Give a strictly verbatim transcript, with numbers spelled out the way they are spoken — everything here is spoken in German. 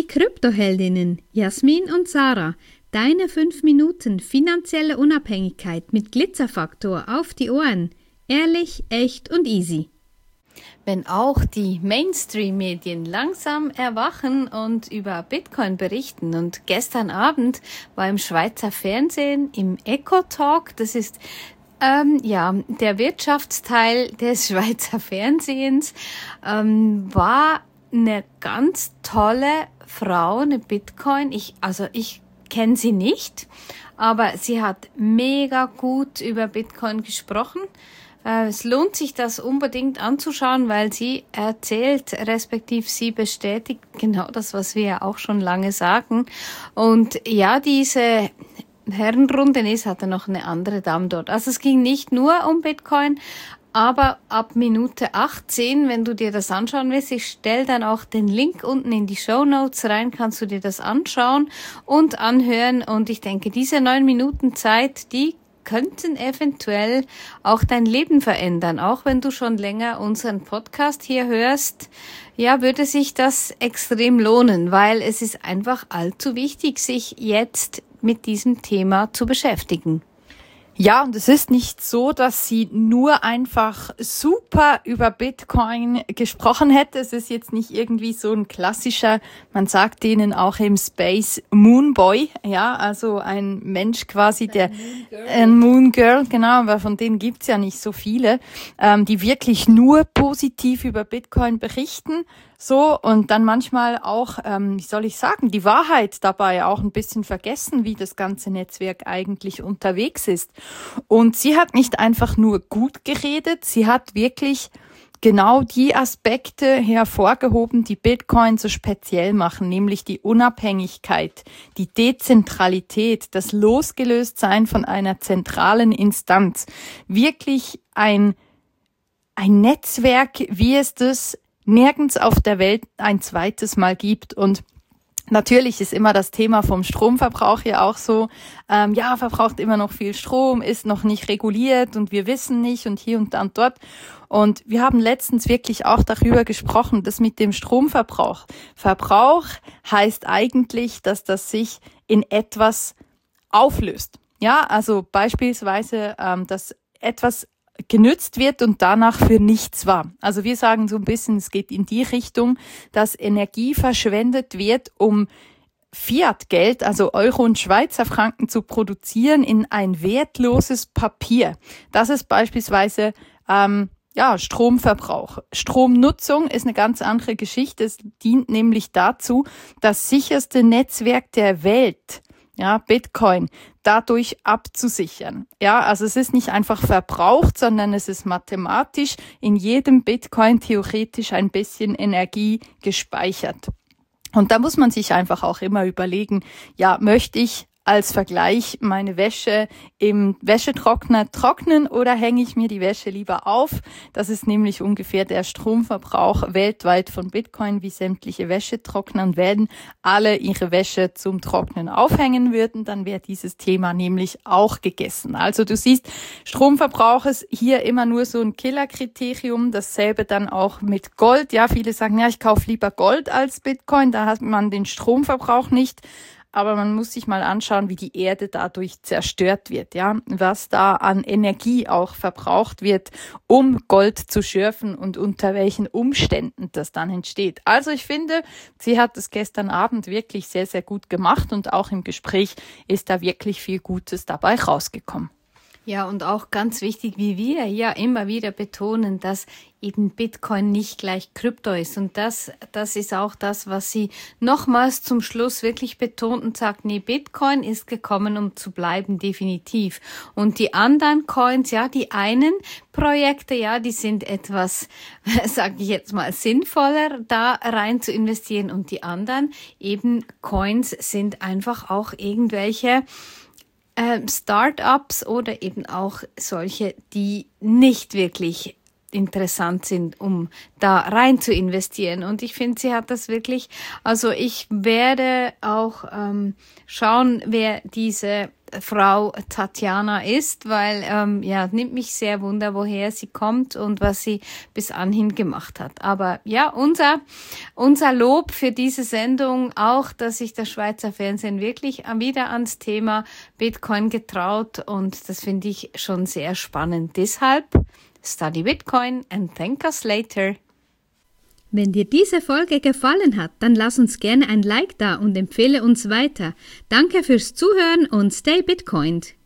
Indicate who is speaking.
Speaker 1: Kryptoheldinnen Jasmin und Sarah, deine fünf Minuten finanzielle Unabhängigkeit mit Glitzerfaktor auf die Ohren. Ehrlich, echt und easy.
Speaker 2: Wenn auch die Mainstream-Medien langsam erwachen und über Bitcoin berichten. Und gestern Abend war im Schweizer Fernsehen im Eco-Talk, das ist ähm, ja der Wirtschaftsteil des Schweizer Fernsehens, ähm, war eine ganz tolle Frau, eine Bitcoin. Ich, also ich kenne sie nicht, aber sie hat mega gut über Bitcoin gesprochen. Es lohnt sich, das unbedingt anzuschauen, weil sie erzählt, respektive sie bestätigt genau das, was wir ja auch schon lange sagen. Und ja, diese Herrenrunde, nee, es hatte noch eine andere Dame dort. Also es ging nicht nur um Bitcoin, aber ab Minute achtzehn, wenn du dir das anschauen willst, ich stelle dann auch den Link unten in die Shownotes rein, kannst du dir das anschauen und anhören. Und ich denke, diese neun Minuten Zeit, die könnten eventuell auch dein Leben verändern. Auch wenn du schon länger unseren Podcast hier hörst, ja, würde sich das extrem lohnen, weil es ist einfach allzu wichtig, sich jetzt mit diesem Thema zu beschäftigen.
Speaker 3: Ja, und es ist nicht so, dass sie nur einfach super über Bitcoin gesprochen hätte. Es ist jetzt nicht irgendwie so ein klassischer, man sagt denen auch im Space Moonboy, ja, also ein Mensch quasi, der ein Moon Girl, genau, weil von denen gibt's ja nicht so viele, ähm, die wirklich nur positiv über Bitcoin berichten. So, und dann manchmal auch, ähm, wie soll ich sagen, die Wahrheit dabei auch ein bisschen vergessen, wie das ganze Netzwerk eigentlich unterwegs ist. Und sie hat nicht einfach nur gut geredet, sie hat wirklich genau die Aspekte hervorgehoben, die Bitcoin so speziell machen, nämlich die Unabhängigkeit, die Dezentralität, das Losgelöstsein von einer zentralen Instanz. Wirklich ein, ein Netzwerk, wie es das nirgends auf der Welt ein zweites Mal gibt. Und natürlich ist immer das Thema vom Stromverbrauch ja auch so, ähm, ja, verbraucht immer noch viel Strom, ist noch nicht reguliert und wir wissen nicht und hier und da und dort. Und wir haben letztens wirklich auch darüber gesprochen, dass mit dem Stromverbrauch, Verbrauch heißt eigentlich, dass das sich in etwas auflöst. Ja, also beispielsweise, ähm, dass etwas genützt wird und danach für nichts war. Also wir sagen so ein bisschen, es geht in die Richtung, dass Energie verschwendet wird, um Fiat-Geld, also Euro und Schweizer Franken zu produzieren in ein wertloses Papier. Das ist beispielsweise ähm, ja Stromverbrauch. Stromnutzung ist eine ganz andere Geschichte. Es dient nämlich dazu, das sicherste Netzwerk der Welt, ja, Bitcoin, dadurch abzusichern. Ja, also es ist nicht einfach verbraucht, sondern es ist mathematisch in jedem Bitcoin theoretisch ein bisschen Energie gespeichert. Und da muss man sich einfach auch immer überlegen, ja, möchte ich als Vergleich meine Wäsche im Wäschetrockner trocknen oder hänge ich mir die Wäsche lieber auf? Das ist nämlich ungefähr der Stromverbrauch weltweit von Bitcoin, wie sämtliche Wäschetrockner. Und wenn alle ihre Wäsche zum Trocknen aufhängen würden, dann wäre dieses Thema nämlich auch gegessen. Also du siehst, Stromverbrauch ist hier immer nur so ein Killerkriterium. Dasselbe dann auch mit Gold. Ja, viele sagen, ja, ich kaufe lieber Gold als Bitcoin. Da hat man den Stromverbrauch nicht. Aber man muss sich mal anschauen, wie die Erde dadurch zerstört wird, ja, was da an Energie auch verbraucht wird, um Gold zu schürfen und unter welchen Umständen das dann entsteht. Also ich finde, sie hat es gestern Abend wirklich sehr, sehr gut gemacht und auch im Gespräch ist da wirklich viel Gutes dabei rausgekommen.
Speaker 2: Ja, und auch ganz wichtig, wie wir ja immer wieder betonen, dass eben Bitcoin nicht gleich Krypto ist. Und das, das ist auch das, was sie nochmals zum Schluss wirklich betont und sagt, nee, Bitcoin ist gekommen, um zu bleiben, definitiv. Und die anderen Coins, ja, die einen Projekte, ja, die sind etwas, sage ich jetzt mal, sinnvoller, da rein zu investieren. Und die anderen eben Coins sind einfach auch irgendwelche Startups oder eben auch solche, die nicht wirklich interessant sind, um da rein zu investieren. Und ich finde, sie hat das wirklich, also ich werde auch ähm, schauen, wer diese Frau Tatjana ist, weil ähm, ja, nimmt mich sehr wunder, woher sie kommt und was sie bis anhin gemacht hat. Aber ja, unser unser Lob für diese Sendung auch, dass sich das Schweizer Fernsehen wirklich wieder ans Thema Bitcoin getraut, und das finde ich schon sehr spannend. Deshalb study Bitcoin and thank us later.
Speaker 1: Wenn dir diese Folge gefallen hat, dann lass uns gerne ein Like da und empfehle uns weiter. Danke fürs Zuhören und stay Bitcoined!